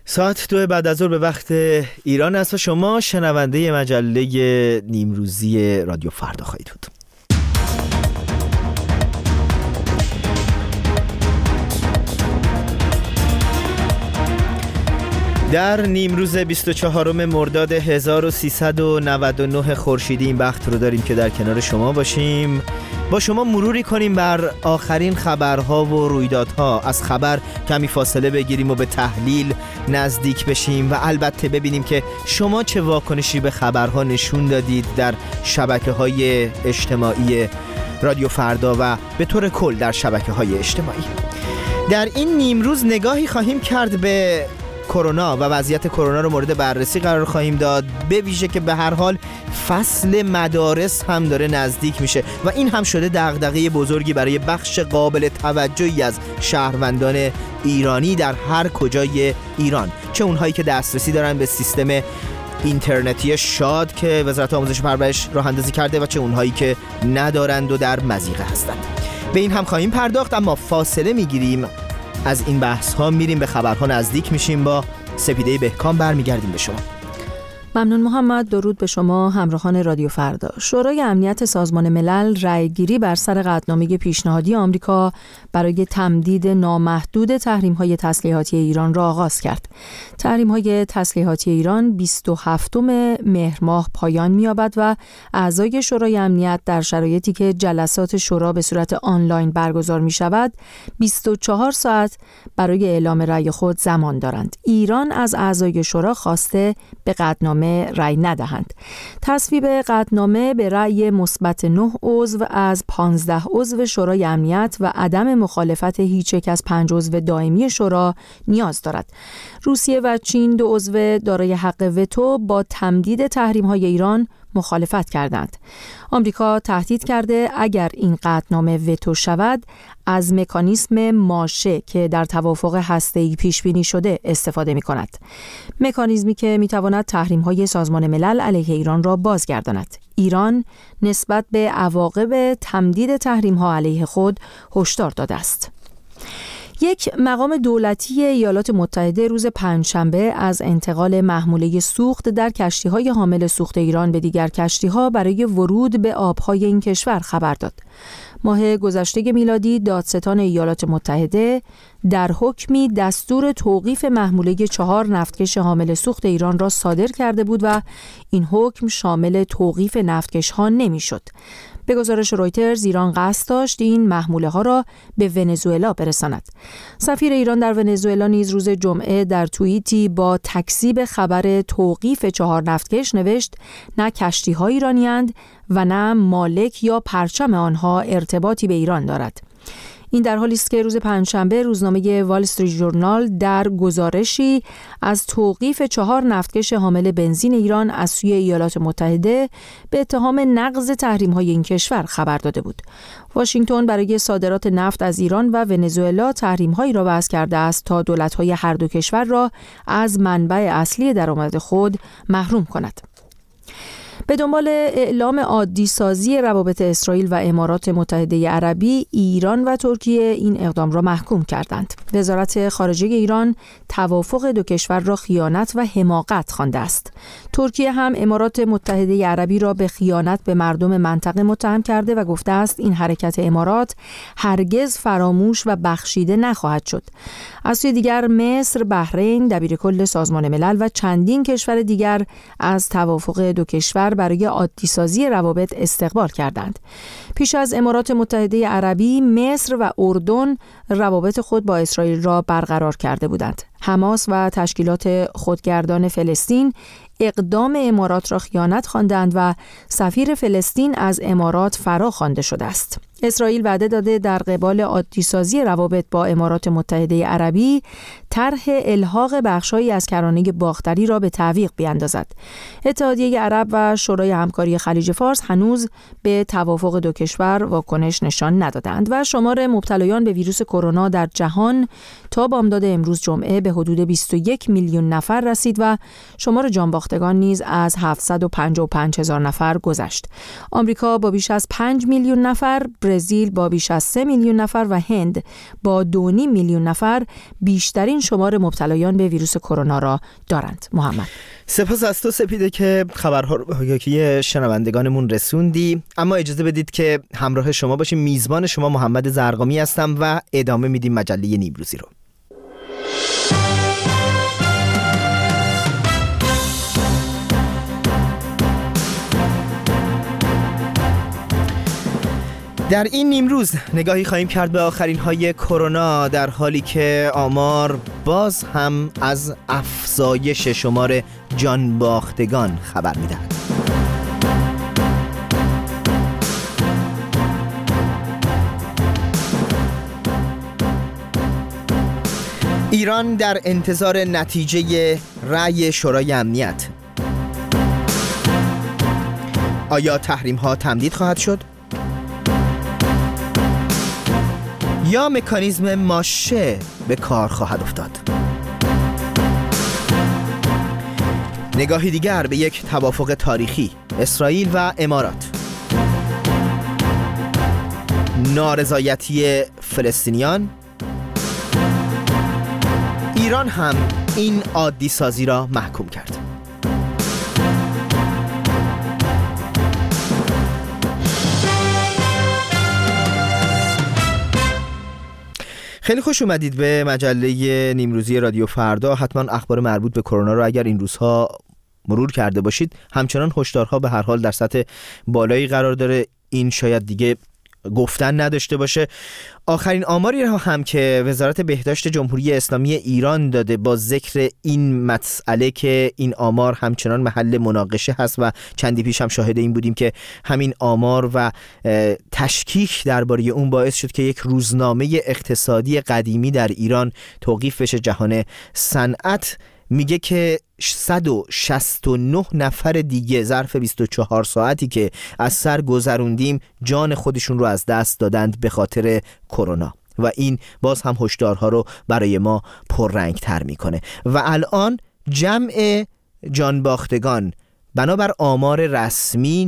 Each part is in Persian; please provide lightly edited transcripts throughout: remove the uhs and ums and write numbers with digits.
ساعت 2 بعد از ظهر به وقت ایران است و شما شنونده مجله نیمروزی رادیو فردا خواهید بود. در نیمروز 24 مرداد 1399 خورشیدی این بخت رو داریم که در کنار شما باشیم، با شما مروری کنیم بر آخرین خبرها و رویدادها، از خبر کمی فاصله بگیریم و به تحلیل نزدیک بشیم و البته ببینیم که شما چه واکنشی به خبرها نشون دادید در شبکه‌های اجتماعی رادیو فردا و به طور کل در شبکه‌های اجتماعی. در این نیمروز نگاهی خواهیم کرد به کرونا و وضعیت کرونا رو مورد بررسی قرار خواهیم داد، به ویژه که به هر حال فصل مدارس هم داره نزدیک میشه و این هم شده دغدغه بزرگی برای بخش قابل توجهی از شهروندان ایرانی در هر کجای ایران، چه اونهایی که دسترسی دارن به سیستم اینترنتی شاد که وزارت آموزش و پرورش راه اندازی کرده و چه اونهایی که ندارند و در مضیقه هستند. به این هم خواهیم پرداخت، اما فاصله میگیریم از این بحث ها، میریم به خبرها نزدیک میشیم. با سپیده بهکام برمیگردیم به شما. ممنون محمد. درود به شما همراهان رادیو فردا. شورای امنیت سازمان ملل رأیگیری بر سر قطعنامه پیشنهادی آمریکا برای تمدید نامحدود تحریم‌های تسلیحاتی ایران را آغاز کرد. تحریم‌های تسلیحاتی ایران 27 مهر ماه پایان می‌یابد و اعضای شورای امنیت در شرایطی که جلسات شورا به صورت آنلاین برگزار می‌شود 24 ساعت برای اعلام رأی خود زمان دارند. ایران از اعضای شورا خواسته به قطعنامه رأی ندهند. تصویب قطعنامه به رأی مثبت 9 عضو از 15 عضو شورای امنیت و عدم مخالفت هیچ یک از 5 عضو دائمی شورا نیاز دارد. روسیه و چین 2 عضو دارای حق وتو با تمدید تحریم‌های ایران مخالفت کردند. آمریکا تهدید کرده اگر این قطعنامه وتو شود از مکانیزم ماشه که در توافق هسته‌ای پیش بینی شده استفاده می‌کند. مکانیزمی که می‌تواند تحریم‌های سازمان ملل علیه ایران را بازگرداند. ایران نسبت به عواقب تمدید تحریم‌ها علیه خود هشدار داده است. یک مقام دولتی ایالات متحده روز پنجشنبه از انتقال محموله سوخت در کشتی‌های حامل سوخت ایران به دیگر کشتی‌ها برای ورود به آب‌های این کشور خبر داد. ماه گذشته میلادی دادستان ایالات متحده در حکمی دستور توقیف محموله 4 نفتکش حامل سوخت ایران را صادر کرده بود و این حکم شامل توقیف نفتکش‌ها نمی‌شد. به گزارش رویترز ایران قصد داشت این محموله ها را به ونزوئلا برساند. سفیر ایران در ونزوئلا نیز روز جمعه در توییتی با تکذیب خبر توقیف 4 نفتکش نوشت نه کشتی ها ایرانی‌اند و نه مالک یا پرچم آنها ارتباطی به ایران دارد. این در حالی است که روز پنجشنبه روزنامه وال استریت ژورنال در گزارشی از توقیف 4 نفتکش حامل بنزین ایران از سوی ایالات متحده به اتهام نقض تحریم‌های این کشور خبر داده بود. واشنگتن برای صادرات نفت از ایران و ونزوئلا تحریم‌هایی را وضع کرده است تا دولت‌های هر دو کشور را از منبع اصلی درآمد خود محروم کند. به دنبال اعلام عادی سازی روابط اسرائیل و امارات متحده عربی، ایران و ترکیه این اقدام را محکوم کردند. وزارت خارجه ایران توافق دو کشور را خیانت و حماقت خوانده است. ترکیه هم امارات متحده عربی را به خیانت به مردم منطقه متهم کرده و گفته است این حرکت امارات هرگز فراموش و بخشیده نخواهد شد. از سوی دیگر مصر، بحرین، دبیرکل سازمان ملل و چندین کشور دیگر از توافق دو کشور برای عادی‌سازی روابط استقبال کردند. پیش از امارات متحده عربی، مصر و اردن روابط خود با اسرائیل را برقرار کرده بودند. حماس و تشکیلات خودگردان فلسطین اقدام امارات را خیانت خواندند و سفیر فلسطین از امارات فرا خوانده شده است. اسرائیل وعده داده در قبال عادی‌سازی روابط با امارات متحده عربی طرح الحاق بخش‌هایی از کرانه باختری را به تعویق بیاندازد. اتحادیه عرب و شورای همکاری خلیج فارس هنوز به توافق دو کشور واکنش نشان ندادند و شمار مبتلایان به ویروس کرونا در جهان تا بامداد امروز جمعه به به حدود 21 میلیون نفر رسید و شمار جانباختگان نیز از 755,000 نفر گذشت. آمریکا با بیش از 5 میلیون نفر، برزیل با بیش از 3 میلیون نفر و هند با 2.5 میلیون نفر بیشترین شمار مبتلایان به ویروس کرونا را دارند. محمد، سپاس از تو سپیده که خبرها رو به آگاهی شنوندگانمون رسوندی. اما اجازه بدید که همراه شما باشیم. میزبان شما محمد زرقامی هستم و ادامه میدیم مجله نیمروزی رو. در این نیمروز نگاهی خواهیم کرد به آخرین های کرونا، در حالی که آمار باز هم از افزایش شمار جانباختگان خبر می‌دهد. ایران در انتظار نتیجه رأی شورای امنیت. آیا تحریم ها تمدید خواهد شد؟ یا مکانیزم ماشه به کار خواهد افتاد؟ نگاهی دیگر به یک توافق تاریخی، اسرائیل و امارات. نارضایتی فلسطینیان. ایران هم این عادی سازی را محکوم کرد. خیلی خوش اومدید به مجله نیمروزی رادیو فردا. حتما اخبار مربوط به کرونا رو اگر این روزها مرور کرده باشید، همچنان هشدارها به هر حال در سطح بالایی قرار داره. این شاید دیگه گفتن نداشته باشه. آخرین آماری را هم که وزارت بهداشت جمهوری اسلامی ایران داده با ذکر این مسئله که این آمار همچنان محل مناقشه هست و چندی پیش هم شاهد این بودیم که همین آمار و تشکیک درباره اون باعث شد که یک روزنامه اقتصادی قدیمی در ایران توقیف بشه، جهان صنعت، میگه که 169 نفر دیگه ظرف 24 ساعتی که از سر گذروندیم جان خودشون رو از دست دادند به خاطر کرونا و این باز هم هشدارها رو برای ما پررنگ تر میکنه. و الان جمع جانباختگان بنابر آمار رسمی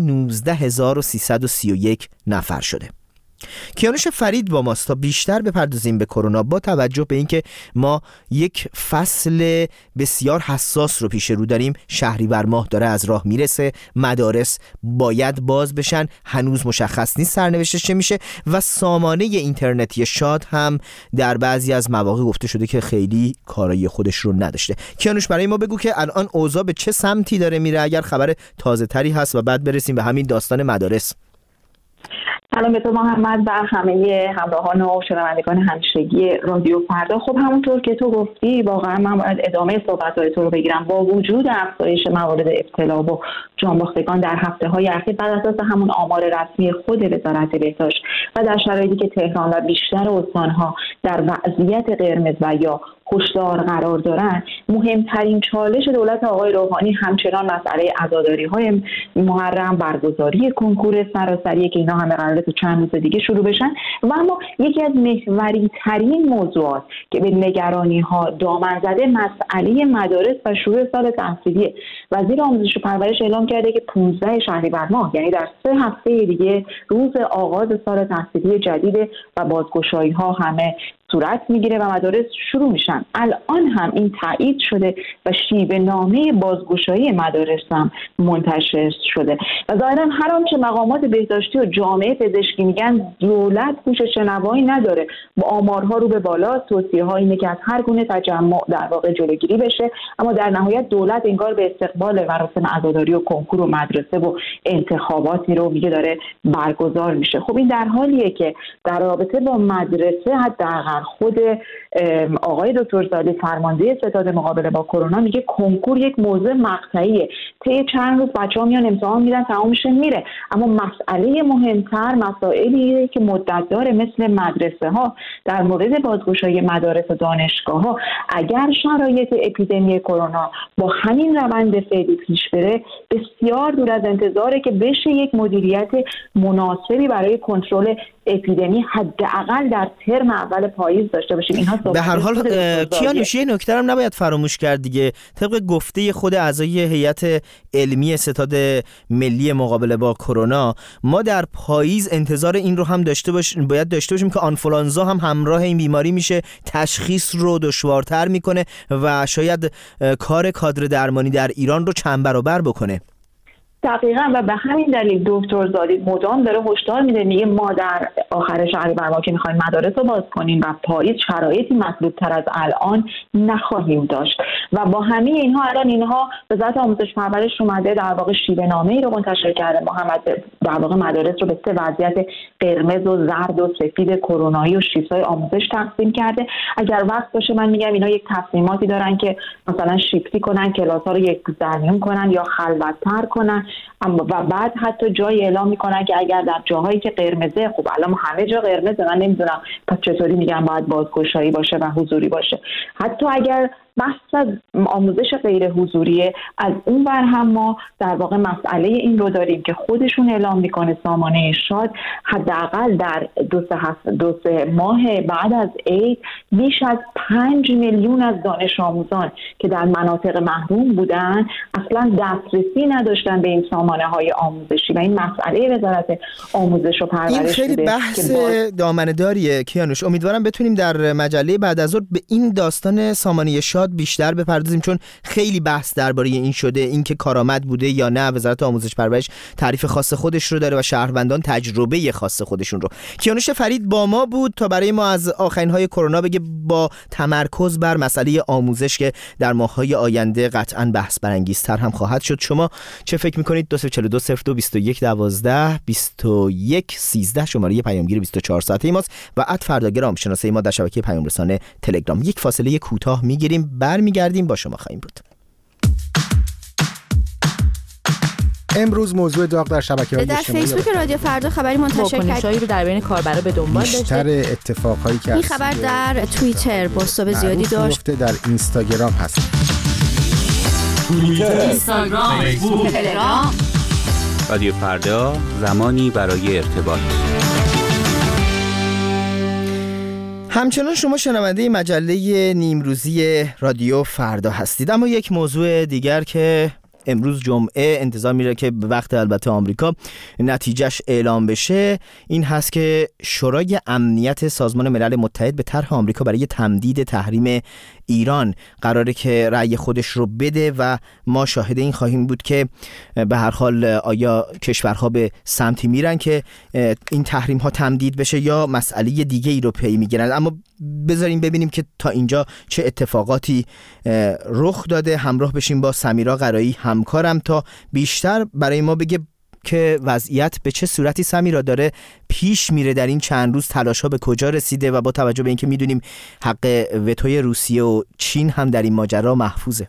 19331 نفر شده. کیانوش فرید با ماست تا بیشتر بپردازیم به کرونا، با توجه به اینکه ما یک فصل بسیار حساس رو پیش رو داریم. شهریور ماه داره از راه میرسه، مدارس باید باز بشن، هنوز مشخص نیست سرنوشتش چه میشه و سامانه اینترنتی شاد هم در بعضی از مواقع گفته شده که خیلی کارایی خودش رو نداشته. کیانوش برای ما بگو که الان اوضاع به چه سمتی داره میره، اگر خبر تازه تری هست، و بعد برسیم به همین داستان مدارس. سلام به تو محمد و همه همراهان و شنوندگان همیشگی رادیو فردا. خب همونطور که تو گفتی واقعا من باید ادامه صحبت‌های تو رو بگیرم. با وجود افزایش موارد ابتلا و جانباختگان در هفته‌های اخیر بر اساس همون آمار رسمی خود وزارت بهداشت و در شرایطی که تهران و بیشتر استان‌ها در وضعیت قرمز و یا هشدار قرار دارند، مهمترین چالش دولت آقای روحانی همچنان مسئله عزاداری‌های محرم، برگزاری کنکور سراسری که اینا همه قراره تو چند روز دیگه شروع بشن. و اما یکی از محوری‌ترین موضوعات که به نگرانی‌ها دامن زده مسئله مدارس و شروع سال تحصیلی. وزیر آموزش و پرورش اعلام کرده که 15 شهریور ماه، یعنی در 3 هفته دیگه، روز آغاز سال تحصیلی جدید و بازگشایی‌ها همه صورت میگیره و مدارس شروع میشن. الان هم این تایید شده و شیوه نامه بازگشایی مدارس هم منتشر شده و ظاهرا هر آنچه مقامات بهداشتی و جامعه پزشکی میگن دولت گوش شنوایی نداره. با آمارها رو به بالا، توصیه‌ها اینه که از هر گونه تجمع در واقع جلوگیری بشه، اما در نهایت دولت انگار به استقبال مراسم عزاداری و کنکور و مدرسه و انتخاباتی رو میگه داره برگزار میشه. خب این در حالیه که در رابطه با مدرسه حداقل خود آقای دکتر زاده فرمانده ستاد مقابله با کرونا میگه کنکور یک موضوع مقطعیه، طی چند روز بچه‌ها میان امتحان میدن تمام میشه میره، اما مسئله مهمتر مسائلیه که مدت داره مثل مدرسه ها. در مورد بازگشایی مدارس و دانشگاه ها اگر شرایط اپیدمی کرونا با همین روند فعلی پیش بره، بسیار دور از انتظاره که بشه یک مدیریت مناسبی برای کنترل اپیدمی حداقل در ترم اول پاییز داشته باشیم. اینها صحبت. به هر حال کیانوش یه نکته هم نباید فراموش کرد دیگه، طبق گفته خود اعضای هیئت علمی ستاد ملی مقابله با کرونا، ما در پاییز انتظار این رو هم باید داشته باشیم که آنفولانزا هم همراه این بیماری میشه، تشخیص رو دشوارتر میکنه و شاید کار کادر درمانی در ایران رو چند برابر بکنه. دقیقاً، و به همین دلیل دکتر زالی مدام داره هشدار میده، میگه ما در آخر شهریور ما که میخوایم مدارس رو باز کنیم و پاییز شرایطی مطلوب تر از الان نخواهیم داشت و با همه اینها الان اینها وزارت آموزش پرورش اومده در واقع شیوه نامه‌ای رو منتشر کرده، محمد در واقع مدارس رو به 3 وضعیت قرمز و زرد و سفید کرونایی و شیفت‌های آموزش تقسیم کرده. اگر وقت باشه من میگم اینا یک تصمیماتی دارن که مثلا شیفتی کنن، کلاس‌ها رو یک درمیون کنن یا خلوت‌تر کنن، و بعد حتی جایی اعلام میکنن که اگر در جاهایی که قرمزه، خب الان همه جا قرمزه، من نمیدونم پس چطوری میگن باید بازگشایی باشه و حضوری باشه، حتی اگر بحث آموزش غیر حضوریه، از اون ور هم ما در واقع مسئله این رو داریم که خودشون اعلام میکنه سامانه ارشاد حداقل در 2 ماه بعد از عید بیش از 5 میلیون از دانش آموزان که در مناطق محروم بودن اصلا دسترسی نداشتن به این سامانه های آموزشی و این مسئله وزارت آموزش و پرورش این خیلی بحث دامنه‌داریه کیانوش. امیدوارم بتونیم در مجله بعد از ظهر به این داستان سامانه ارشاد بیشتر بپردازیم، چون خیلی بحث درباره این شده، این که کارآمد بوده یا نه. وزارت آموزش پرورش تعریف خاص خودش رو داره و شهروندان تجربه خاص خودشون رو. کیانوش فرید با ما بود تا برای ما از آخرین‌های کرونا بگه، با تمرکز بر مسئله آموزش که در ماه‌های آینده قطعاً بحث برانگیزتر هم خواهد شد. شما چه فکر می‌کنید؟ 2420221122113 شماره پیامگیر 24 ساعته ماست و @فرداگرام شناسه ما در شبکه پیام رسانه تلگرام. یک فاصله کوتاه می‌گیریم، برمیگردیم با شما خواهیم بود. امروز موضوع داغ در شبکه‌های اجتماعی در فیسبوک رادیو فردا خبری منتشر کرد رو در بین کاربرا به دنبال داشته. بیشتر اتفاقهایی که این خبر در توییتر بازتاب زیادی داشت، در اینستاگرام هست. توییتر، اینستاگرام، فیسبوک، تلگرام. رادیو فردا، زمانی برای ارتباط. همچنان شما شنونده مجله نیمروزی رادیو فردا هستید، اما یک موضوع دیگر که امروز جمعه انتظار میره که به وقت البته آمریکا نتیجهش اعلام بشه، این هست که شورای امنیت سازمان ملل متحد به طرح آمریکا برای تمدید تحریم ایران قراره که رأی خودش رو بده و ما شاهد این خواهیم بود که به هر حال آیا کشورها به سمتی میرن که این تحریم ها تمدید بشه یا مسئله دیگه ای رو پی میگیرن. اما بذاریم ببینیم که تا اینجا چه اتفاقاتی رخ داده. همراه بشیم با سمیرا قرایی همکارم تا بیشتر برای ما بگه که وضعیت به چه صورتی سمیرا داره پیش میره در این چند روز، تلاش‌ها به کجا رسیده و با توجه به اینکه میدونیم حق وتوی روسیه و چین هم در این ماجرا محفوظه.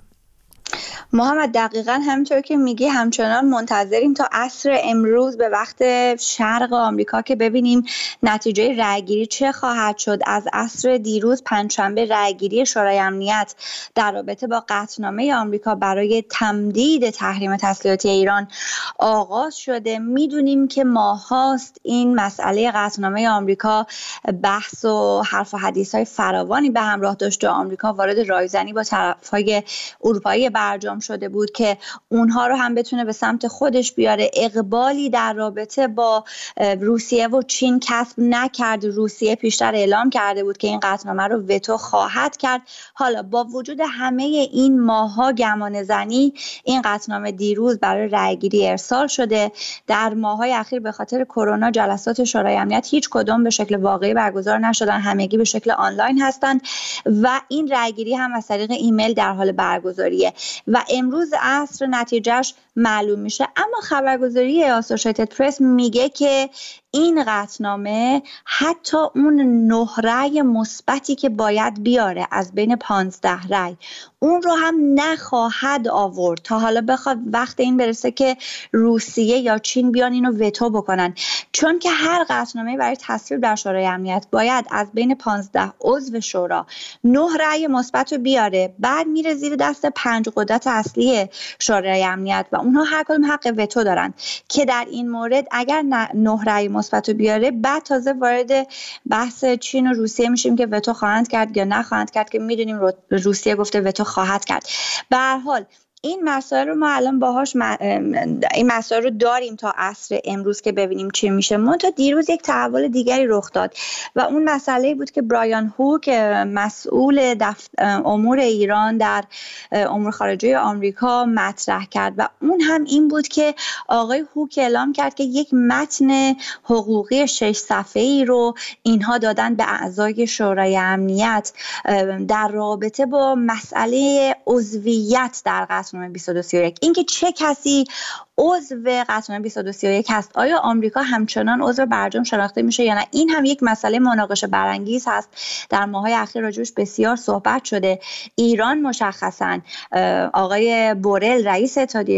محمد دقیقاً همونطور که میگی همچنان منتظریم تا عصر امروز به وقت شرق آمریکا که ببینیم نتیجه رأیگیری چه خواهد شد. از عصر دیروز پنجشنبه رأیگیری شورای امنیت در رابطه با قطعنامه آمریکا برای تمدید تحریم تسلیحاتی ایران آغاز شده. میدونیم که ماهاست این مسئله قطعنامه آمریکا بحث و حرف و حدیث‌های فراوانی به همراه داشته. آمریکا وارد رایزنی با طرف‌های اروپایی برجام شده بود که اونها رو هم بتونه به سمت خودش بیاره. اقبالی در رابطه با روسیه و چین کسب نکرد. روسیه پیشتر اعلام کرده بود که این قطعنامه رو وتو خواهد کرد. حالا با وجود همه این ماه‌ها گمان زنی، این قطعنامه دیروز برای رأیگیری ارسال شده. در ماه‌های اخیر به خاطر کرونا جلسات شورای امنیت هیچ کدام به شکل واقعی برگزار نشدن، همگی به شکل آنلاین هستند و این رأیگیری هم از طریق ایمیل در حال برگزاریه و امروز عصر نتیجهش معلوم میشه. اما خبرگزاری اسوسییتد پرس میگه که این قطعنامه حتی اون 9 رأی مثبتی که باید بیاره از بین 15 رأی اون رو هم نخواهد آورد تا حالا بخواد وقت این برسه که روسیه یا چین بیان اینو وتو بکنن، چون که هر قطعنامه برای تصویب در شورای امنیت باید از بین 15 عضو شورا 9 رأی مثبت رو بیاره، بعد میره زیر دست 5 قدرت اصلی شورای امنیت و اونها هر کدوم حق وتو دارن که در این مورد اگر 9 رأی مثبت بیاره بعد تازه وارد بحث چین و روسیه میشیم که وتو خواهند کرد یا نخواهند کرد، که میدونیم روسیه گفته وتو خواهد کرد. به هر حال این مسائل رو ما الان باهاش این مسائل رو داریم تا عصر امروز که ببینیم چی میشه. منتها دیروز یک تحول دیگری رخ داد و اون مسئله بود که برایان هوک مسئول امور ایران در امور خارجه آمریکا مطرح کرد و اون هم این بود که آقای هوک اعلام کرد که یک متن حقوقی 6 صفحه‌ای رو اینها دادن به اعضای شورای امنیت در رابطه با مسئله عضویت در قطعنامه 2231. اینکه چه کسی عضو قطعنامه 2231 هست، آیا آمریکا همچنان عضو برجام شناخته میشه یا نه، این هم یک مسئله مناقشه برانگیز هست. در ماه‌های اخیر راجعش بسیار صحبت شده. ایران مشخصاً آقای بورل رئیس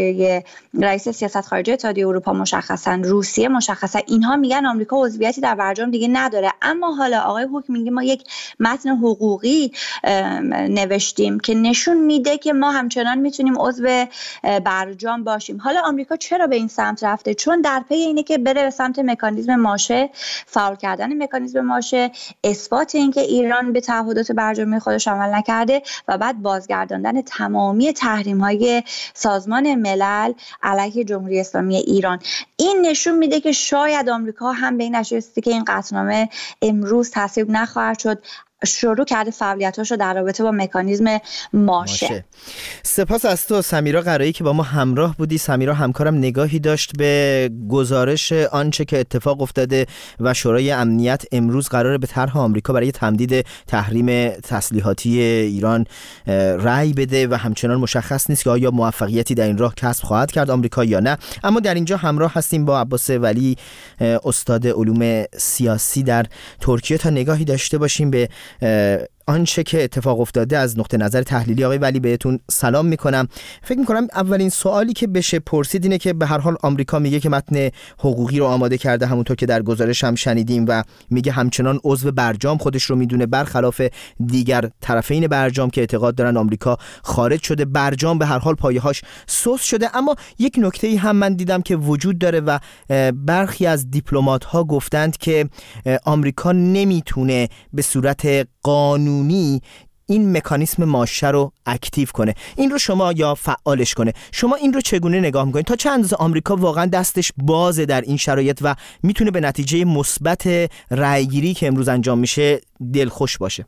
سیاست خارجی اتحادیه اروپا، مشخصاً روسیه مشخصاً، اینها میگن آمریکا عضویتی در برجام دیگه نداره. اما حالا آقای هوک میگه ما یک متن حقوقی نوشتیم که نشون میده که ما همچنان میتونیم عضو برجام باشیم. حالا آمریکا چرا به این سمت رفته؟ چون در پی اینه که بره به سمت مکانیزم ماشه، فعال کردن مکانیزم ماشه، اثبات اینکه ایران به تعهدات برجامی خودش عمل نکرده و بعد بازگرداندن تمامی تحریم‌های سازمان ملل علیه جمهوری اسلامی ایران. این نشون میده که شاید آمریکا هم به این نتیجه رسیده که این قطعنامه امروز تصویب نخواهد شد، شروع کرده فعالیتاشو در رابطه با مکانیزم ماشه. سپاس از تو سمیرا قرایی که با ما همراه بودی. سمیرا همکارم نگاهی داشت به گزارش آنچه که اتفاق افتاده و شورای امنیت امروز قراره به طرح آمریکا برای تمدید تحریم تسلیحاتی ایران رأی بده و همچنان مشخص نیست که آیا موفقیتی در این راه کسب خواهد کرد آمریکا یا نه. اما در اینجا همراه هستیم با عباس ولی، استاد علوم سیاسی در ترکیه، تا نگاهی داشته باشیم به آنچه که اتفاق افتاده از نقطه نظر تحلیلی. آقای ولی بهتون سلام میکنم. فکر میکنم اولین سوالی که بشه پرسید اینه که به هر حال آمریکا میگه که متن حقوقی رو آماده کرده، همونطور که در گزارش هم شنیدیم، و میگه همچنان عضو برجام خودش رو میدونه، برخلاف دیگر طرفین برجام که اعتقاد دارن آمریکا خارج شده. برجام به هر حال پایه‌هاش سوس شده. اما یک نکته‌ای هم من دیدم که وجود داره و برخی از دیپلمات‌ها گفتند که آمریکا نمیتونه به صورت قانونی این مکانیسم ماشه رو اکتیو کنه، این رو شما یا فعالش کنه. شما این رو چگونه نگاه میکنید؟ تا چه اندازه آمریکا واقعا دستش بازه در این شرایط و میتونه به نتیجه مثبت رأیگیری که امروز انجام میشه دلخوش باشه؟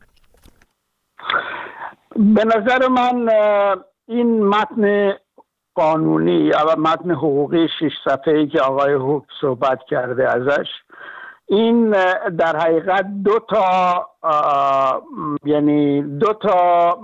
به نظر من این متن قانونی یا متن حقوقی 6 صفحه‌ای که آقای هوک صحبت کرده ازش، این در حقیقت دو تا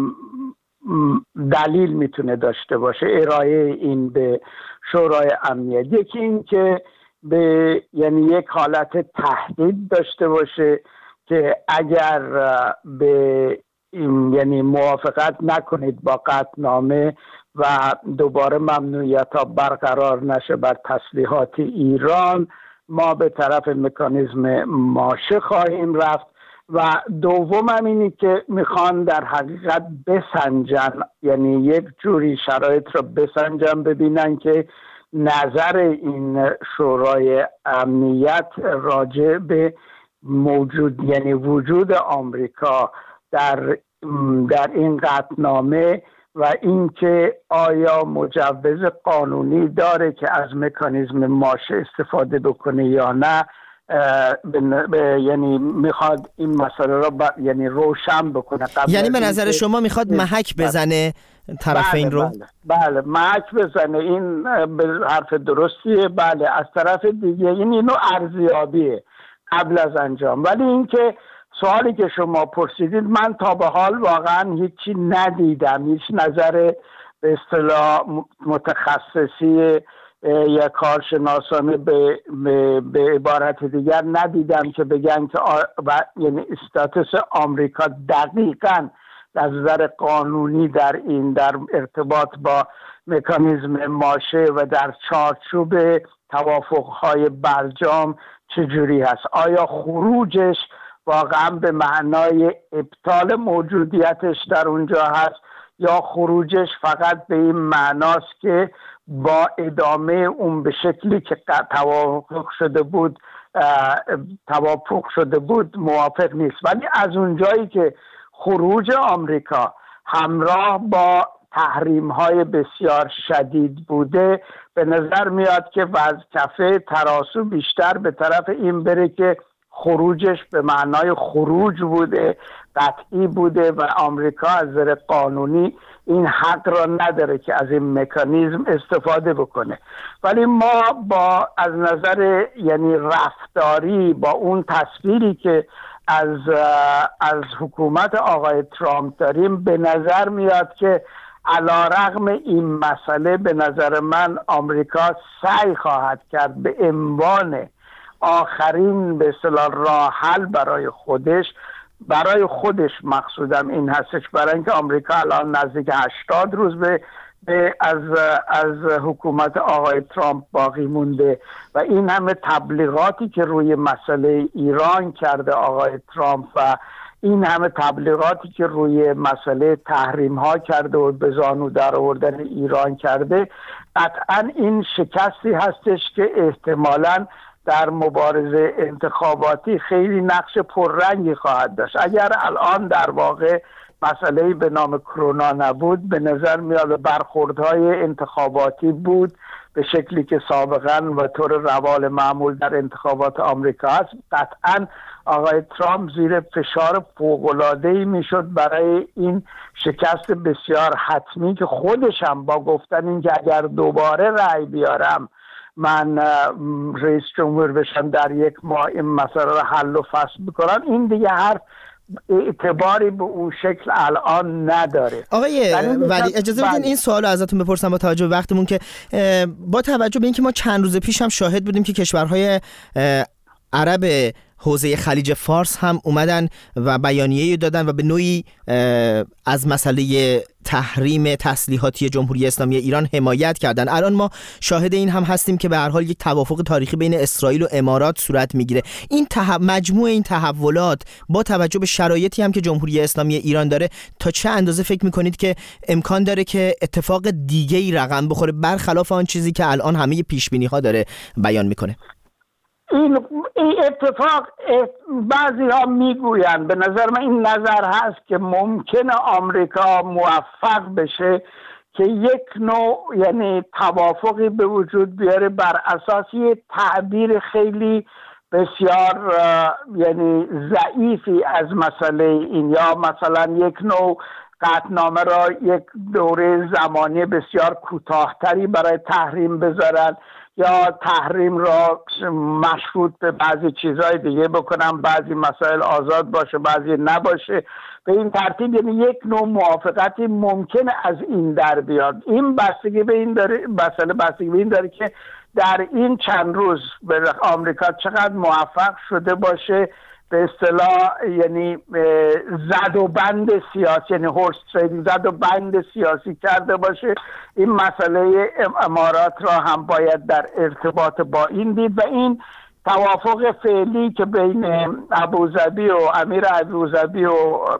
دلیل میتونه داشته باشه ارائه این به شورای امنیت. یکی این که به یک حالت تهدید داشته باشه که اگر به موافقت نکنید با قطعنامه و دوباره ممنوعیت‌ها برقرار نشه بر تسلیحات ایران، ما به طرف مکانیزم ماشه خواهیم رفت. و دوم هم اینی که میخوان در حقیقت بسنجن، یک جوری شرایط رو بسنجن، ببینن که نظر این شورای امنیت راجع به وجود آمریکا در این قطعنامه و اینکه آیا مجوز قانونی داره که از مکانیزم ماشه استفاده بکنه یا نه، میخواد این مسئله را روشن بکنه. به نظر شما میخواد محک بزنه طرفین رو؟ بله محک بزنه. این به حرف درستیه. بله، از طرف دیگه اینو ارزیابیه قبل از انجام. ولی اینکه سوالی که شما پرسیدید، من تا به حال واقعا هیچی ندیدم، هیچ نظر به اصطلاح متخصصی یا کارشناسانه به عبارت دیگر ندیدم که بگن که استاتوس آمریکا دقیقاً از نظر قانونی در ارتباط با مکانیزم ماشه و در چارچوب توافق‌های برجام چجوری هست. آیا خروجش واقعا به معنای ابطال موجودیتش در اونجا هست یا خروجش فقط به این معناست که با ادامه اون به شکلی که توافق شده بود موافق نیست. ولی از اونجایی که خروج آمریکا همراه با تحریم‌های بسیار شدید بوده، به نظر میاد که کفه تراسو بیشتر به طرف این بره که خروجش به معنای خروج بوده، قطعی بوده و آمریکا از نظر قانونی این حق را نداره که از این مکانیزم استفاده بکنه. ولی ما از نظر یعنی رفتاری با اون تصویری که از حکومت آقای ترامپ داریم، به نظر میاد که علیرغم این مسئله به نظر من آمریکا سعی خواهد کرد به عنوان آخرین به اصطلاح راه حل برای خودش مقصودم این هستش، برای اینکه آمریکا الان نزدیک 80 روز از حکومت آقای ترامپ باقی مونده و این همه تبلیغاتی که روی مسئله ایران کرده آقای ترامپ و این همه تبلیغاتی که روی مسئله تحریم ها کرده و به زانو در آوردن ایران کرده، قطعا این شکستی هستش که احتمالاً در مبارزه انتخاباتی خیلی نقش پررنگی خواهد داشت. اگر الان در واقع مسئله‌ای به نام کرونا نبود، به نظر میاد برخوردهای انتخاباتی بود به شکلی که سابقا و طور روال معمول در انتخابات آمریکا است، قطعا آقای ترامپ زیر فشار فوق‌العاده‌ای میشد برای این شکست بسیار حتمی که خودش هم با گفتن این که اگر دوباره رأی بیارم من رئیس جمهور بشم در 1 ماه این مسئله رو حل و فصل بکنم، این دیگه حرف اعتباری به اون شکل الان نداره. آقای ولی اجازه بدین این سوال رو ازتون بپرسم با توجه به وقتمون که با توجه به اینکه ما چند روز پیش هم شاهد بودیم که کشورهای عرب حوزه خلیج فارس هم اومدن و بیانیه‌ای دادن و به نوعی از مسئله تحریم تسلیحاتی جمهوری اسلامی ایران حمایت کردن. الان ما شاهد این هم هستیم که به هر حال یک توافق تاریخی بین اسرائیل و امارات صورت میگیره. این مجموع این تحولات با توجه به شرایطی هم که جمهوری اسلامی ایران داره، تا چه اندازه فکر میکنید که امکان داره که اتفاق دیگه‌ای رقم بخوره برخلاف آن چیزی که الان همه پیش‌بینی‌ها داره بیان میکنه؟ این اتفاق بعضی ها میگوین، به نظر من این نظر هست که ممکنه آمریکا موفق بشه که یک نوع یعنی توافقی به وجود بیاره بر اساس یه تعبیر خیلی بسیار یعنی ضعیفی از مسئله این، یا مثلا یک نوع قطعنامه را یک دوره زمانی بسیار کوتاه‌تری برای تحریم بذارن یا تحریم را مشروط به بعضی چیزهای دیگه بکنن، بعضی مسائل آزاد باشه بعضی نباشه. به این ترتیب یعنی یک نوع موافقتی ممکنه از این در بیاد. این بستگی به این داره، بستگی به این داره که در این چند روز آمریکا چقدر موفق شده باشه به اصطلاح یعنی زد و بند سیاسی، یعنی هورس تریدینگ، زد و بند سیاسی کرده باشه. این مسئله امارات را هم باید در ارتباط با این دید و این توافق فعلی که بین ابوظبی و امیر ابوظبی و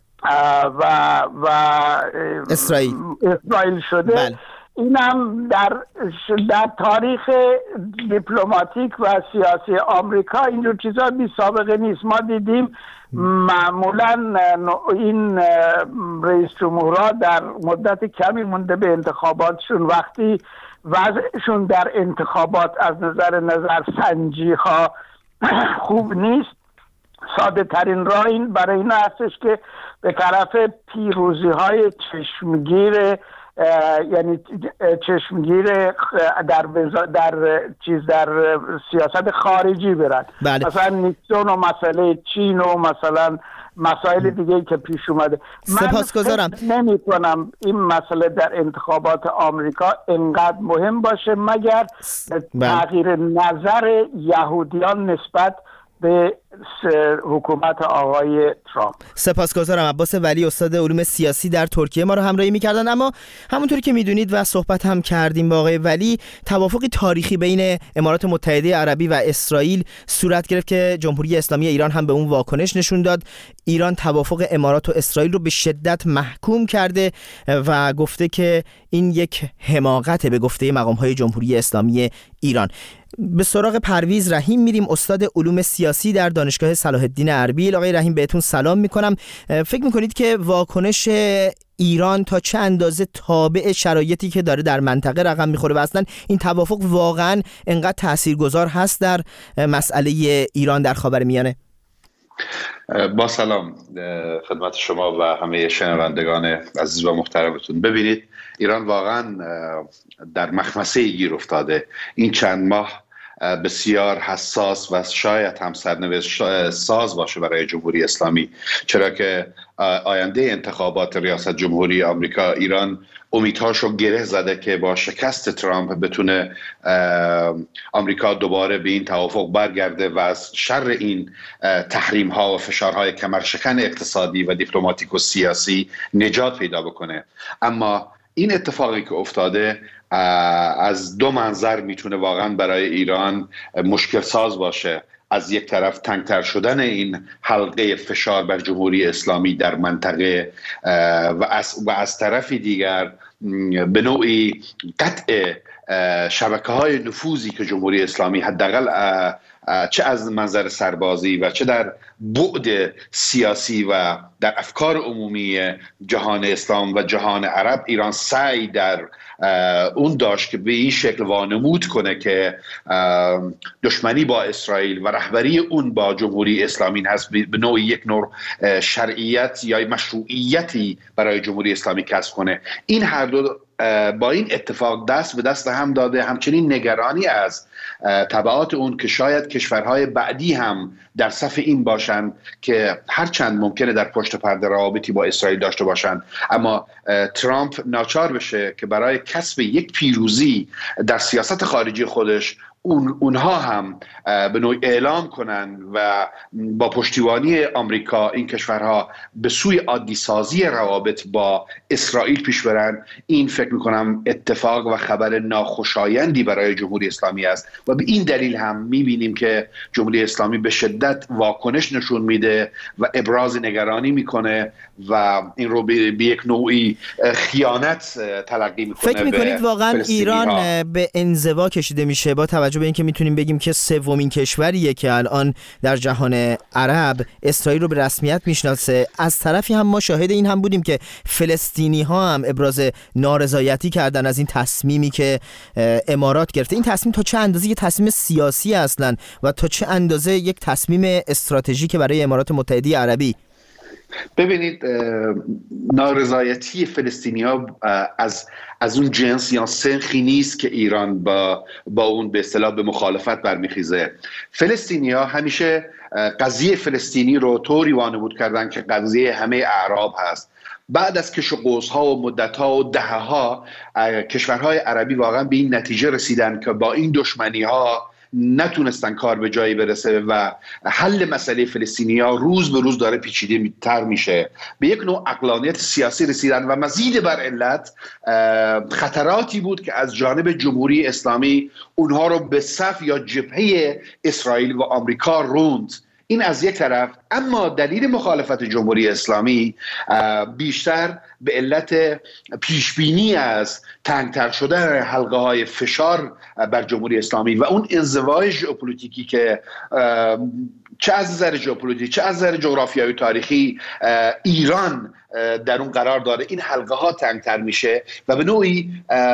اسرائیل شده. بله. این هم در تاریخ دیپلماتیک و سیاسی آمریکا اینجور چیزا بی سابقه نیست. ما دیدیم معمولا این رئیس جمهورها در مدت کمی مونده به انتخاباتشون، وقتی وضعشون در انتخابات از نظر سنجی ها خوب نیست، ساده ترین راه این برای این هستش که به طرف پیروزی های چشمگیر یعنی چشمگیر در سیاست خارجی برن. بله. مثلا نیکسون و مسئله چین و مثلا مسائل دیگه که پیش اومده. سپاسگزارم. من نمی کنم این مسئله در انتخابات آمریکا انقدر مهم باشه مگر تغییر نظر یهودیان نسبت به حکومت آقای ترامپ. سپاسگزارم. عباس ولی، استاد علوم سیاسی در ترکیه، ما رو همراهی می‌کردن. اما همونطوری که می‌دونید و صحبت هم کردیم با آقای ولی، توافقی تاریخی بین امارات متحده عربی و اسرائیل صورت گرفت که جمهوری اسلامی ایران هم به اون واکنش نشون داد. ایران توافق امارات و اسرائیل رو به شدت محکوم کرده و گفته که این یک حماقته به گفته مقام‌های جمهوری اسلامی ایران. به سراغ پرویز رحیم میریم، استاد علوم سیاسی در دانشگاه صلاح الدین اربیل. آقای رحیم بهتون سلام میکنم. فکر میکنید که واکنش ایران تا چه اندازه تابع شرایطی که داره در منطقه رقم میخوره و اصلا این توافق واقعا انقدر تاثیرگذار هست در مسئله ایران در خاورمیانه؟ با سلام خدمت شما و همه شنوندگان عزیز و محترمتون. ببینید، ایران واقعا در مخمسه گیر افتاده. این چند ماه بسیار حساس و شاید هم سرنوشت ساز باشه برای جمهوری اسلامی، چرا که آینده انتخابات ریاست جمهوری آمریکا ایران امیدهاشو گره زده که با شکست ترامپ بتونه آمریکا دوباره به این توافق برگرده و از شر این تحریم ها و فشارهای کمرشکن اقتصادی و دیپلماتیک و سیاسی نجات پیدا بکنه. اما این اتفاقی که افتاده از دو منظر میتونه واقعا برای ایران مشکل ساز باشه. از یک طرف تنگتر شدن این حلقه فشار بر جمهوری اسلامی در منطقه و از طرف دیگر به نوعی قطع شبکه‌های نفوذی که جمهوری اسلامی حداقل چه از منظر سربازی و چه در بعد سیاسی و در افکار عمومی جهان اسلام و جهان عرب ایران سعی در اون داشت که به این شکل وانمود کنه که دشمنی با اسرائیل و رهبری اون با جمهوری اسلامی هست، به نوعی یک نوع شرعیت یا مشروعیتی برای جمهوری اسلامی کسب کنه. این هر دو با این اتفاق دست به دست هم داده. همچنین نگرانی از تبعات اون که شاید کشورهای بعدی هم در صف این باشند که هرچند ممکنه در پشت پرده روابطی با اسرائیل داشته باشند، اما ترامپ ناچار بشه که برای کسب یک پیروزی در سیاست خارجی خودش اونها هم به نوعی اعلام کنن و با پشتیبانی آمریکا این کشورها به سوی عادی سازی روابط با اسرائیل پیش برن. این فکر میکنم اتفاق و خبر ناخوشایندی برای جمهوری اسلامی است و به این دلیل هم میبینیم که جمهوری اسلامی به شدت واکنش نشون میده و ابراز نگرانی میکنه و این رو به یک نوعی خیانت تلقی میکنه. فکر میکنید واقعا ایران به انزوا کشیده میشه با توجه به اینکه میتونیم بگیم که سومین کشوریه که الان در جهان عرب اسرائیل رو به رسمیت میشناسه؟ از طرفی هم ما شاهد این هم بودیم که فلسطینی ها هم ابراز نارضایتی کردن از این تصمیمی که امارات گرفته. این تصمیم تا چه اندازه یک تصمیم سیاسی اصلا و تا چه اندازه یک تصمیم استراتژیک برای امارات متحده عربی؟ ببینید، نارضایتی فلسطینی‌ها از اون جنس یا سنخی نیست که ایران با اون به اصطلاح به مخالفت برمیخیزه. فلسطینی‌ها همیشه قضیه فلسطینی رو طوری وانمود کردن که قضیه همه اعراب هست. بعد از کش و قوس‌ها و مدت‌ها و دهه‌ها کشورهای عربی واقعا به این نتیجه رسیدن که با این دشمنی‌ها نتونستن کار به جایی برسه و حل مسئله فلسطینی‌ها روز به روز داره پیچیده تر میشه. به یک نوع عقلانیت سیاسی رسیدن و مزید بر علت خطراتی بود که از جانب جمهوری اسلامی اونها رو به صف یا جبهه اسرائیل و آمریکا روند. این از یک طرف. اما دلیل مخالفت جمهوری اسلامی بیشتر به علت پیشبینی از تنگتر شدن حلقه های فشار بر جمهوری اسلامی و اون انزوای ژئوپلیتیکی که چه از نظر ژئوپلیتیک چه از نظر جغرافیایی تاریخی ایران در اون قرار داره، این حلقه ها تنگتر میشه و به نوعی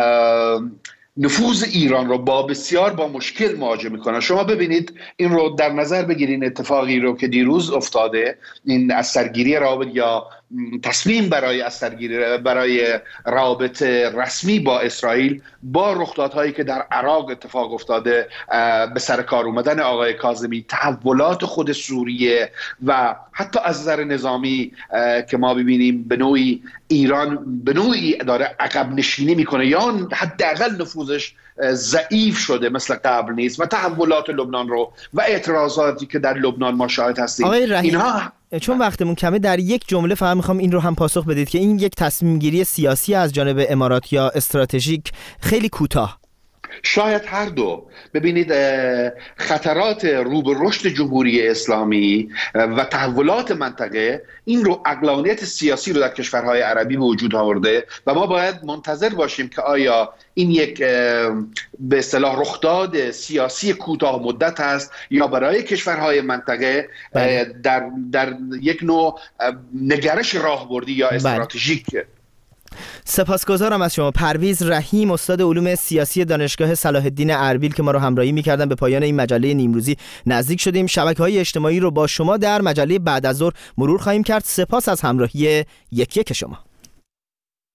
نفوذ ایران رو با مشکل مواجه میکنه. شما ببینید این رو در نظر بگیرین، اتفاقی رو که دیروز افتاده، این از سرگیری روابط یا تصمیم برای اثرگیری برای رابط رسمی با اسرائیل با رخدادهایی که در عراق اتفاق افتاده، به سر کار اومدن آقای کاظمی، تحولات خود سوریه و حتی از نظر نظامی که ما ببینیم به نوعی ایران به نوعی داره عقب نشینی میکنه یا حداقل نفوذش ضعیف شده مثل قبل نیست و تحولات لبنان رو و اعتراضاتی که در لبنان ما شاهد هستیم. اینها چون وقتمون کمه در یک جمله فقط میخوام این رو هم پاسخ بدید که این یک تصمیم گیری سیاسی از جانب امارات یا استراتژیک خیلی کوتاه؟ شاید هر دو. ببینید خطرات رو به رشد جمهوری اسلامی و تحولات منطقه این رو عقلانیت سیاسی رو در کشورهای عربی به وجود آورده و ما باید منتظر باشیم که آیا این یک به اصطلاح رخداد سیاسی کوتاه مدت است یا برای کشورهای منطقه در یک نوع نگرش راهبردی یا استراتژیک. سپاسگزارم از شما پرویز رحیم، استاد علوم سیاسی دانشگاه صلاح الدین اربیل که ما رو همراهی می‌کردن. به پایان این مجله نیمروزی نزدیک شدیم. شبکه‌های اجتماعی رو با شما در مجله بعد از ظهر مرور خواهیم کرد. سپاس از همراهی یک شما.